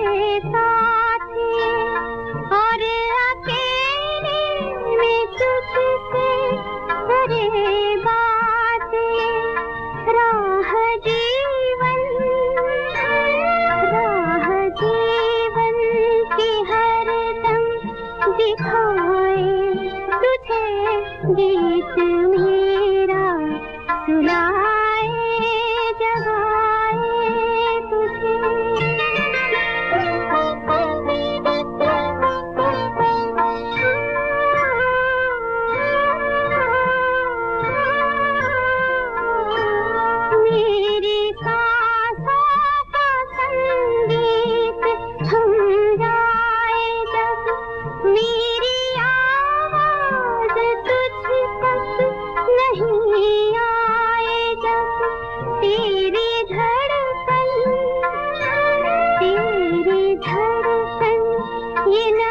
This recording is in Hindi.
साथी और अकेले में तुझसे करे बातें। राह जीवन की हर दम दिखाए तुझे गीत मेरा सुनाए जगाए तुझे। मेरी सांसों का संगीत थम जाए जब, मेरी आवाज तुझ तक नहीं आए जब, तेरी धड़कन ये